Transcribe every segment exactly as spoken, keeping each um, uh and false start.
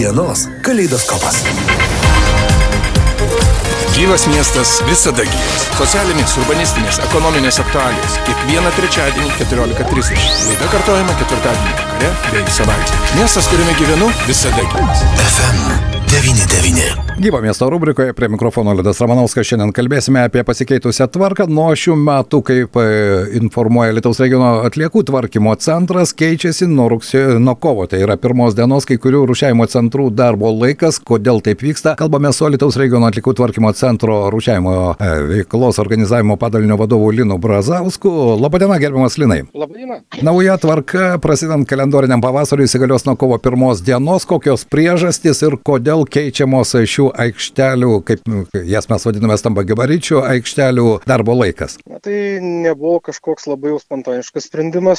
Dienos kaleidoskopas. Gyvas miestas visada gyvas. Socialinės, urbanistinės, ekonominės aktualijos. Kiekvieną trečiadienį keturiolika trisdešimt. Laida kartojama ketvirtadienį vakare bei savaitę. Miestas, kuriame gyvenu, visada gyvas. F M devyni devyni. Gyvo miesto rubrikoje prie mikrofono Liudas Ramanauskas. Šiandien kalbėsime apie pasikeitusią tvarką. Nuo šių metų, kaip informuoja Alytaus regiono atliekų tvarkymo centras, keičiasi nuo, rugsėjo, nuo kovo. Tai yra pirmos dienos kai kurių rūšiavimo centrų darbo laikas. Kodėl taip vyksta? Kalbame su Alytaus regiono atliekų tvarkymo centro rūšiavimo veiklos organizavimo padalinio vadovu Linu Brazausku. Labadiena, gerbiamas Linai. Labadiena. Nauja tvarka, prasidant kalendoriniam pavasariui, įsigalios nuo kovo pirmos dienos. Kokios priežastys ir kodėl keičiamos šių aikštelių, kaip jas mes vadiname stambagabaričių aikštelių darbo laikas? Na, tai nebuvo kažkoks labai jau spontaniškas sprendimas,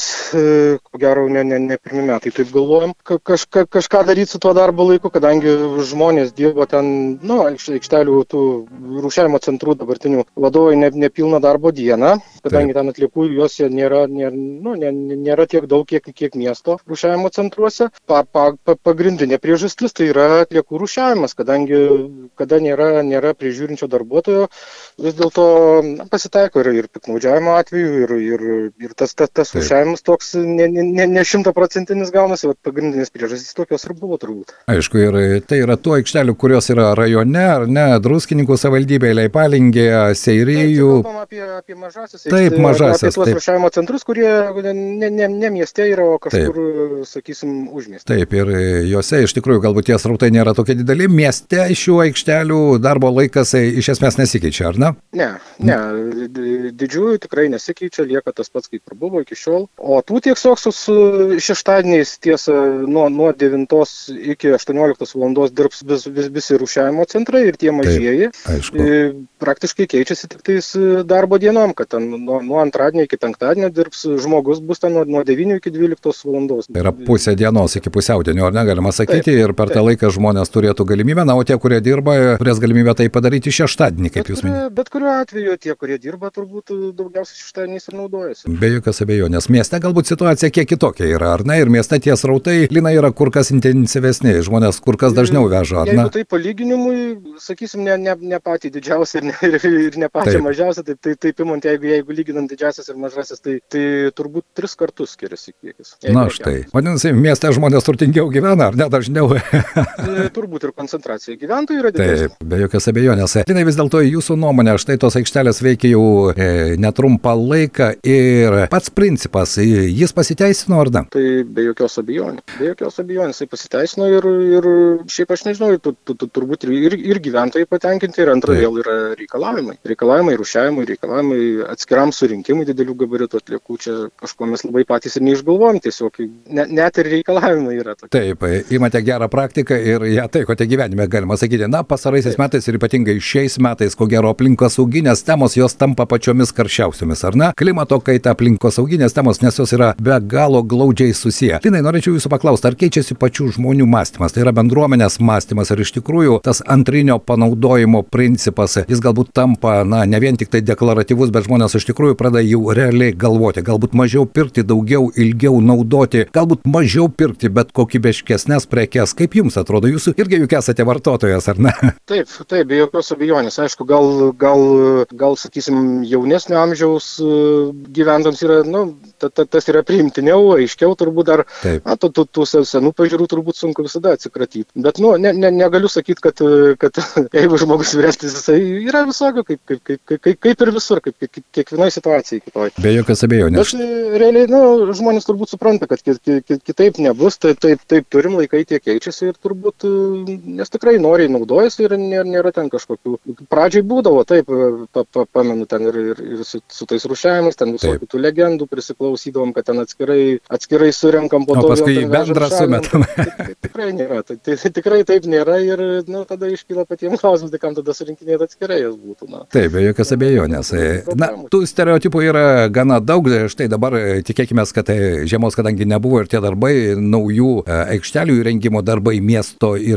ko gero ne, ne, ne pirmi metai taip galvojam. Ka, kažka, kažką daryti su tuo darbo laiku, kadangi žmonės dirbo ten, nu, aikštelių tų rūšiavimo centrų dabartinių vadovai ne, nepilną darbo dieną, kadangi Taip. ten atliekų jos nėra, nėra, nu, nė, nėra tiek daug, kiek, kiek miesto rūšiavimo centruose. Pa, pa, pa, pagrindinė priežastis tai yra atliekų rūšiavimas, kadangi kada nėra, nėra prižiūrinčio darbuotojo, vis dėlto pasitaiko ir, ir piknaudžiavimo atveju, ir, ir, ir tas, tas, tas rūšiavimas toks ne, ne, ne šimtaprocentinis gaunasi, bet pagrindinės priežastys tokios ir buvo turbūt. Aišku, ir tai yra tų aikštelių, kurios yra rajone, ar ne, Druskininkų savivaldybėje, Leipalingė, Seirijų. Taip, kalbam apie, apie mažasis, taip, mažasis, apie tuos rūšiavimo centrus, kurie ne, ne, ne mieste yra, o kažkur, taip. sakysim, užmiestė. Taip, ir juose iš tikrųjų galbūt tie srautai nėra tokie dideli. Mieste šių aikštelių darbo laikas iš esmės nesikeičia, ar ne? Ne, ne, didžiųjų tikrai nesikeičia, lieka tas pats kaip ir buvo iki šiol. O tų tiesiog su šeštadieniais tiesa nuo, nuo devintos iki aštuonioliktos valandos dirbs vis, vis, visi rūšiavimo centrai ir tie mažieji. Taip, praktiškai keičiasi tik tais darbo dienom, kad ten nuo, nuo antradienio iki penktadienio dirbs žmogus bus ten nuo, nuo devynių iki dvyliktos valandos. Tai yra pusė dienos iki pusiaudienio, ar ne, galima sakyti, taip, ir per taip. tą laiką žmonės turėtų galimybę, na, o tie, kurie dirba, turės galimybę tai padaryti šeštadienį, kaip bet jūs kurio, minėjote. Bet kuriuo atveju tie, kurie dirba, turbūt daugiausiai šeštadieniais ir naudojasi. Be jokios abejonės. Mieste galbūt situacija kiek kitokia yra, ar ne? Ir mieste tie srautai, Lina, yra kur kas intensyvesni, žmonės kur kas dažniau veža, ar ne? Jeigu tai palyginimui, sakysim, ne, ne, ne patį didžiausią ir ne, ir, ir ne pačią mažiausią, taip, taip, taip imant, jeigu, jeigu lyginant didžiasias ir mažasis, tai, tai turbūt tris kartus skiriasi kiekis. Na štai. Vadinasi, mieste žmonės turtingiau gyvena, ar ne dažniau? Turbūt ir koncentracija gyventojų yra didesnė. Taip, be jokios abejonės. Linai, vis dėlto jūsų nuomonė, štai tos aikštelės veikia jau e, netrumpą laiką ir pats principas, jis pasiteisino ar ne? Tai be jokios abejonės. Be jokios abejonės, tai pasiteisino ir, ir šiaip aš nežinau, tu, tu, tu, turbūt ir, ir gyventojai patenkinti ir antra vėl yra reikalavimai. Reikalavimai rūšiavimui, reikalavimai atskiram surinkimui didelių gabaritų atliekų. Čia kažko mes labai patys ir neišgalvojom, tiesiog ne, net ir reikalavimai yra tokie. Taip, imate gerą praktiką ir ją taikote gyvenime, galima sakyti. Na, pasaraisiais metais ir ypatingai šiais metais, ko gero aplinkosauginės temos, jos tampa pačiomis karščiausiomis, ar ne? Klimato kaita, aplinkosauginės temos, nes jos yra be galo glaudžiai susiję. Linai, norėčiau jūsų paklausti, ar keičiasi pačių žmonių mąstymas, tai yra bendruomenės mąstymas, ar iš tikrųjų tas antrinio panaudojimo principas, jis galbūt tampa, na, ne vien tik tai deklaratyvus, bet žmonės iš tikrųjų pradeda jau realiai galvoti, galbūt mažiau pirkti, daugiau, ilgiau naudoti, galbūt mažiau pirkti, bet kokybiškesnės prekes. Kaip jums atrodo, jūs irgi juk esate vartotojas, ar ne? Taip, taip, be jokios abejonės. Aišku, gal, gal, gal sakysim, jaunesnio amžiaus gyventojams yra, nu, ta, ta, tas yra priimtiniau, aiškiau turbūt dar, na, tų, tų, tų senų pažiūrų turbūt sunku visada atsikratyti. Bet, nu, ne, ne, negaliu sakyti, kad, kad jeigu žmogus vyresnis, jisai yra visokio, kaip, kaip, kaip, kaip, kaip ir visur, kaip, kaip kiekvienoje situacijoje kitoj. Be jokios abejonės. Bet realiai, nu, žmonės turbūt supranta, kad kitaip nebus, tai taip, taip turim, laikai tie keičiasi ir turbūt, nes tikrai noriai naudojasi ir nėra, nėra ten kažkokių. Pradžiai būdavo, taip, pa, pa, pamenu ten ir, ir, ir su, su tais rūšiavimais, ten visokių tų legendų prisiklausydavom, kad ten atskirai, atskirai surenkam po to. O paskui į bendrą sumetam. Tai, tai tikrai nėra, tai, tai, tai tikrai taip nėra ir, nu, tada iškyla patiems klausimus, tai kam tada surinkinėti atskirai jas būtų. Na. Taip, be jokios abejonės. Na, tų stereotipų yra gana daug, štai dabar tikėkime, kad žiemos, kadangi nebuvo ir tie darbai, naujų aikštelių įrengimo darbai miesto ir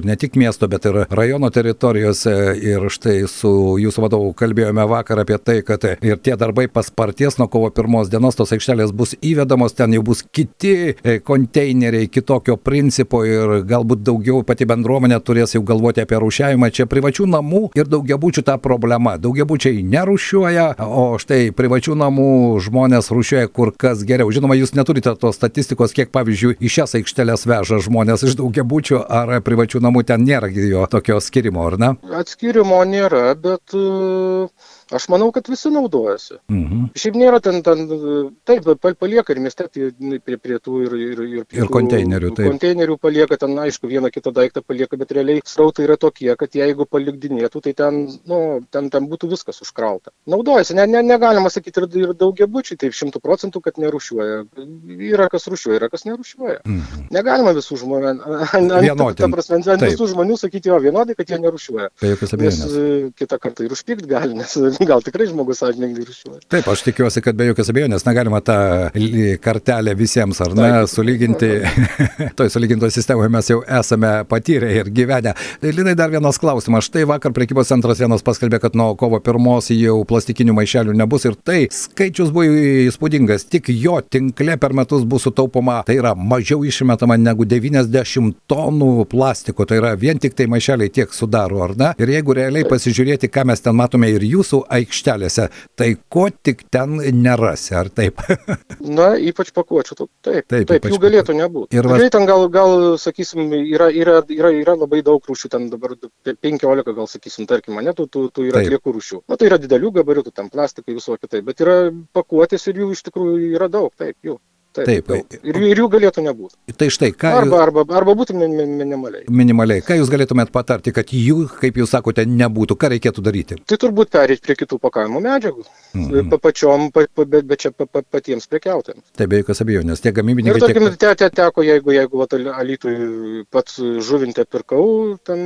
ne tik miesto, bet ir rajono teritorijose. Ir štai su jūsų vadovu kalbėjome vakar apie tai, kad ir tie darbai pasparties nuo kovo pirmos dienos, tos aikštelės bus įvedamos, ten jau bus kiti konteineriai, kitokio principo ir galbūt daugiau pati bendruomenė turės jau galvoti apie rūšiavimą. Čia privačių namų ir daugiabučių ta problema. Daugiabučiai nerūšiuoja, o štai privačių namų žmonės rūšiuoja kur kas geriau. Žinoma, jūs neturite tos statistikos, kiek pavyzdžiui į šias aikšteles veža žmonės iš daugiabučių ar privačių namų, ten nėra jo tokio skirimo, ar ne? Atskirimo nėra, bet uh, aš manau, kad visi naudojasi. Mhm. Šiaip nėra ten, ten taip, palieka ir mieste prie, prie tų ir, ir, ir, ir konteinerių, taip. Konteinerių palieka, ten aišku, vieną kitą daiktą palieka, bet realiai srautai yra tokie, kad jeigu palikdinėtų, tai ten, nu, ten, ten būtų viskas užkrauta. Naudojasi, ne, ne, negalima sakyti ir, ir daugiabučiai, taip šimtų procentų, kad nerūšiuoja. Yra kas rūšiuoja, yra kas nerūšiuoja. Mhm. Negalima visų žmonių, vienodai, ta prasme, ant visų žmonių sakyti jo vienodai, kad jie nerūšiuoja. Nes kitą kartą ir užpykt gali, nes gal tikrai žmogus sąžiningai rūšiuoja. Taip, aš tikiuosi, kad be jokios abejonės negalima tą kartelę visiems, ar ne, sulyginti. Toj sulygintoje sistemoje mes jau esame patyrę ir gyvenę. Linai, dar vienas klausimas. Štai vakar prekybos centras vienas paskelbė, kad nuo kovo pirmos jau plastikinių maišelių nebus ir tai skaičius buvo įspūdingas. Tik jo tinkle per metus bus sutaupoma, tai yra mažiau išmetama negu devyniasdešimt tonų plastiko. Tai yra vien tik tai maišeliai tiek sudaro, ar ne? Ir jeigu realiai pasižiūrėti, ką mes ten matome ir jūsų aikštelėse, tai ko tik ten nerasi, ar taip? Na, ypač pakuočių, taip, taip, taip jų galėtų nebūti. Ir tikrai ten gal, gal, sakysim, yra, yra, yra, yra labai daug rūšių, ten dabar penkiolika gal, sakysim, tarkim, mane, tų, tų, tų yra atliekų rūšių. Na, tai yra didelių gabaritų, ten plastikai visokie, taip, bet yra pakuotės ir jų iš tikrųjų yra daug, taip, jų. Taip, taip. Ir, ir jų galėtų nebūti. Tai štai, ką... Arba, arba, arba būtų minimaliai. Minimaliai. Ką jūs galėtumėt patarti, kad jų, kaip jūs sakote, nebūtų? Ką reikėtų daryti? Tai turbūt pereiti prie kitų pakavimo medžiagų. Mm-hmm. Pačiom, pa, pa, bet, bet čia pa, pa, patiems prekiautojams. Taip, be jokios abejonės. Tie gamybininkai... Ir tarkim, tiek... te, te, teko, jeigu, jeigu vat, Alytui pats žuvinte pirkau, ten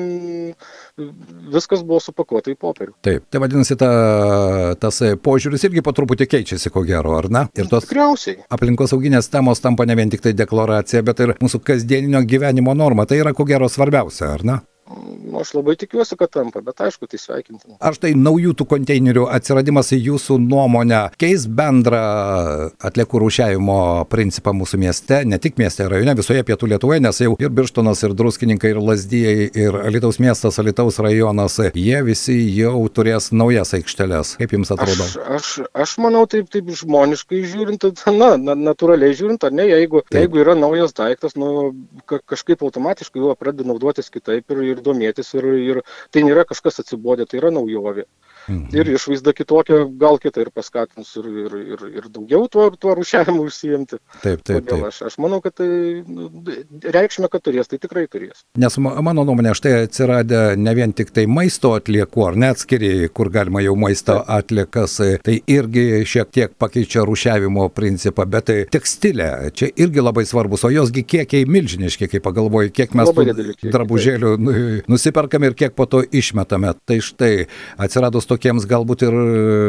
viskas buvo supakuota į popierių. Taip. Tai vadinasi, ta, tas požiūris irgi po truputį keičiasi, ko gero, ar ne? Ir tos tikriausiai. Aplinkosauginės temos tampa ne vien tik tai deklaracija, bet ir mūsų kasdieninio gyvenimo norma. Tai yra ko gero svarbiausia, ar ne? Nu, aš labai tikiuosi, kad tampa, bet aišku, tai sveikintina. Ar tai naujų tų konteinerių atsiradimas į jūsų nuomonę keis bendrą atliekų rūšiavimo principą mūsų mieste, ne tik mieste, rajone, visoje pietų Lietuvoje, nes jau ir Birštonas, ir Druskininkai, ir Lazdijai, ir Alytaus miestas, Alytaus rajonas, jie visi jau turės naujas aikšteles. Kaip jums atrodo? Aš, aš, aš manau, taip, taip žmoniškai žiūrint, na, na natūraliai žiūrint, ar ne, jeigu, jeigu yra naujas daiktas, nu, ka, kažkaip automatiškai jo pradeda naudotis kitaip ir, ir domėtis ir, ir tai nėra kažkas atsibodė, tai yra naujovė. Mhm. Ir išvaizda kitokia, gal kita ir paskatins ir, ir, ir, ir daugiau tuo, tuo rūšiavimu užsiimti. Taip, taip, taip. Aš, aš manau, kad tai nu, reikšmė, kad turės, tai tikrai turės. Nes mano nuomonė, štai atsiradę ne vien tik tai maisto atliekų, ar net skiri, kur galima jau maisto taip. Atliekas, tai irgi šiek tiek pakeičia rūšiavimo principą, bet tai tekstilė, čia irgi labai svarbus, o josgi kiekiai milžiniški, kai pagalvoju, kiek mes drabužėlių nusiperkame ir kiek po to išmetame. Tai štai atsiradus tokiems galbūt ir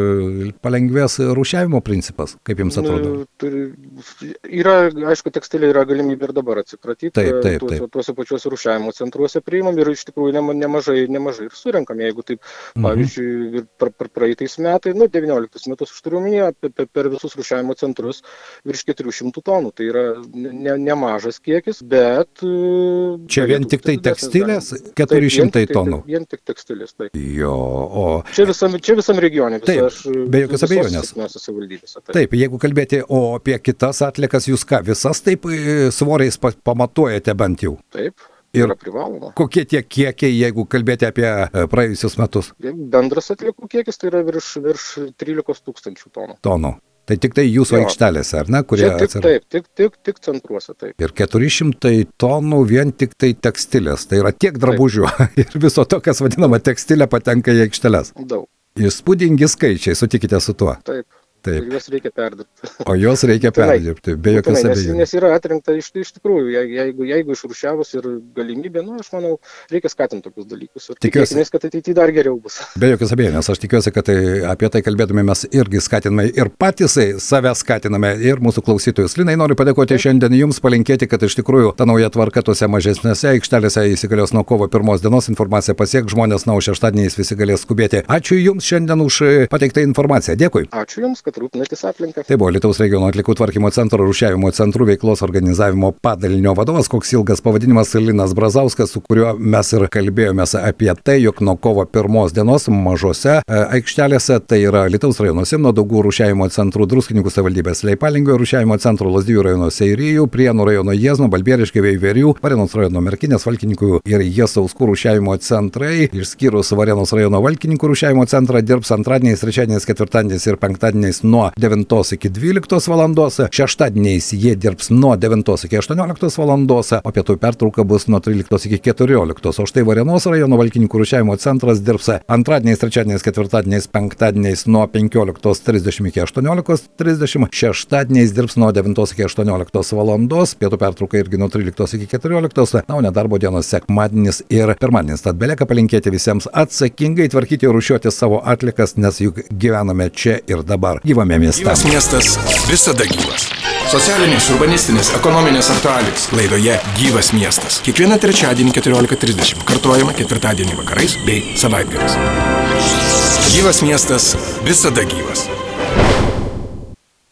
palengvės rūšiavimo principas, kaip jums atrodo? Turi, yra, aišku, tekstilė yra galimybė ir dabar atsikratyti. Taip, taip, taip. Tuose, tuose pačiuose rūšiavimo centruose priimam ir iš tikrųjų nemažai, nemažai ir surenkam, jeigu taip, mhm. pavyzdžiui, per, per praeitais metais, nu, devynioliktais metus aš turiu omenyje, per, per visus rūšiavimo centrus virš keturių šimtų tonų. Tai yra ne, nemažas kiekis, bet... Čia vien tik tai tekstilės keturi šimtai tonų? Taip, vien tik tekstilės, taip. Jo, o... Čia visam, čia visam regione. Taip, aš, be jokios abejonės. Taip. taip, jeigu kalbėti o apie kitas atliekas, jūs ką, visas taip svoriais pamatuojate bent jau? Taip. Ir yra privaloma. Kokie tie kiekiai, jeigu kalbėti apie praėjusius metus? Bendras atliekų kiekis tai yra virš, virš trylikos tūkstančių tonų. Tonų. Tai tik tai jūsų jo. Aikštelėse, ar ne? Kurie Čia tik, taip, tik, tik, tik centruose, taip. Ir keturi šimtai tonų vien tik tai tekstilės. Tai yra tiek drabužių. Ir viso to, kas vadinama tekstilė, patenka į aikšteles. Daug. Įspūdingi skaičiai, sutikite su tuo? Taip. Taip. Ir juos reikia perdirbti. O juos reikia perdirbti, be jokios Būtinai, nes, abejonės. nes yra atrinkta iš, iš tikrųjų, je- jeigu, jeigu išrūšiavus ir galimybė, nu, aš manau, reikia skatinti tokius dalykus. Ir Tikiuosi- tikėkimės, kad ateityje dar geriau bus. Be jokios abejonės, aš tikiuosi, kad tai, apie tai kalbėtume mes irgi skatiname ir patys save skatiname ir mūsų klausytojus. Linai, noriu padėkoti šiandien jums, palinkėti, kad iš tikrųjų ta nauja tvarka tose mažesnėse aikštelėse įsigalios nuo kovo pirmos dienos, informacija pasiek žmonės, na, o šeštadieniais visi galės skubėti. Ačiū jums šiandien už pateiktą informaciją. Dėkui. Ačiū Jums, kad rūpinatės aplinką. Tai buvo Lietuvos regiono atliekų tvarkymo centro rūšiavimo centrų veiklos organizavimo padalinio vadovas, koks ilgas pavadinimas, Linas Brazauskas, su kuriuo mes ir kalbėjomės apie tai, jog nuo kovo pirmos dienos mažose e, aikštelėse, tai yra Lietuvos rajono Simno Daugų rūšiavimo centrų, Druskininkų savivaldybės Leipalingio rūšiavimo centrų, Lazdijų rajono Seirijų, Prienų rajono Jiezno, Balbieriškių, Veiverių, Varėnos rajono Merkinės, Valkininkų ir Jiesauskų rūšiavimo centrai, išskyrus Varėnos rajono Valkininkų rūšiavimo centrą, dirbs antradieniais, trečiadieniais, ketvirtadieniais ir penktadieniais nuo devintos iki dvyliktos valandos, šeštadieniais jie dirbs nuo devintos iki aštuonioliktos valandos, o pietų pertrauka bus nuo tryliktos iki keturioliktos. O štai Varėnos rajono Valkininkų rūšiavimo centras dirbs antradieniais, trečiadieniais, ketvirtadieniais, penktadieniais nuo penkioliktos trisdešimt iki aštuonioliktos trisdešimt, šeštadieniais dirbs nuo devintos iki aštuonioliktos valandos, pietų pertrauka irgi nuo tryliktos iki keturioliktos, na, o nedarbo dienos sekmadienis ir pirmadienis. Tad belieka palinkėti visiems atsakingai tvarkyti ir rūšiuoti savo atlikas, nes juk gyvename čia ir dabar. Gyvame mieste. Gyvas miestas visada gyvas. Socialinės, urbanistinės, ekonominės aktualijos. Laidoje Gyvas miestas. Kiekvieną trečiadienį keturiolika trisdešimt. Kartuojama ketvirtadienį vakarais bei savaitgaliais. Gyvas miestas visada gyvas.